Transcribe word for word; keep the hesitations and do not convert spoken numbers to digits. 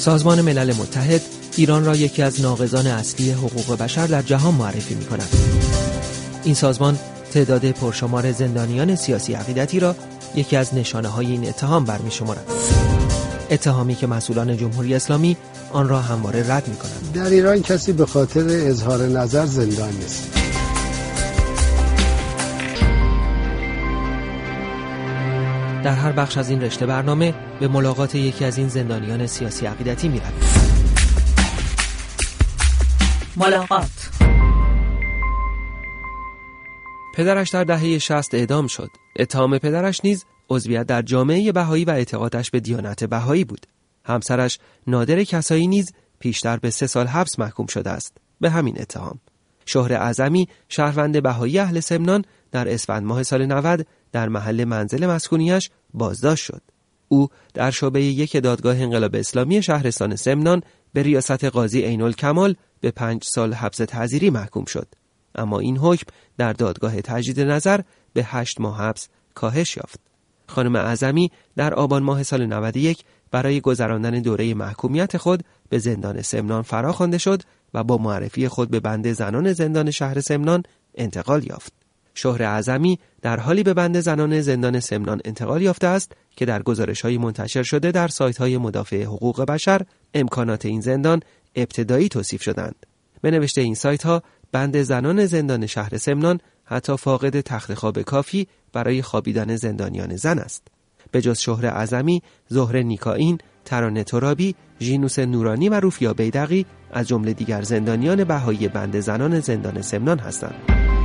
سازمان ملل متحد ایران را یکی از ناقضان اصلی حقوق بشر در جهان معرفی می‌کند. این سازمان تعداد پرشمار زندانیان سیاسی عقیدتی را یکی از نشانه‌های این اتهام برمی‌شمارد. اتهامی که مسئولان جمهوری اسلامی آن را همواره رد می‌کنند. در ایران کسی به خاطر اظهار نظر زندان نیست. در هر بخش از این رشته برنامه به ملاقات یکی از این زندانیان سیاسی عقیدتی می‌رویم. ملاقات. پدرش در دهه شصت اعدام شد. اتهام پدرش نیز عضویت در جامعه بهایی و اعتقادش به دیانت بهایی بود. همسرش نادر کسایی نیز پیشتر به سه سال حبس محکوم شده است به همین اتهام. شهر اعظمی شهروند بهایی اهل سمنان در اسفند ماه سال نود در محل منزل مسکونیش بازداشت شد. او در شعبه یک دادگاه انقلاب اسلامی شهرستان سمنان به ریاست قاضی عین‌الکمال به پنج سال حبس تعزیری محکوم شد. اما این حکم در دادگاه تجدید نظر به هشت ماه حبس کاهش یافت. خانم اعظمی در آبان ماه سال نود و یک برای گذراندن دوره محکومیت خود به زندان سمنان فراخوانده شد و با معرفی خود به بند زنان زندان شهر سمنان انتقال یافت. شهر اعظمی در حالی به بند زنان زندان سمنان انتقال یافته است که در گزارش‌های منتشر شده در سایت‌های مدافع حقوق بشر امکانات این زندان ابتدایی توصیف شدند. به نوشته این سایت‌ها بند زنان زندان شهر سمنان حتی فاقد تخت خواب کافی برای خوابیدن زندانیان زن است. به جز شهر اعظمی، زهره نیکائین، ترانه ترابی، ژینوس نورانی و روفیا بیدقی از جمله دیگر زندانیان بهایی بند زنان زندان سمنان هستند.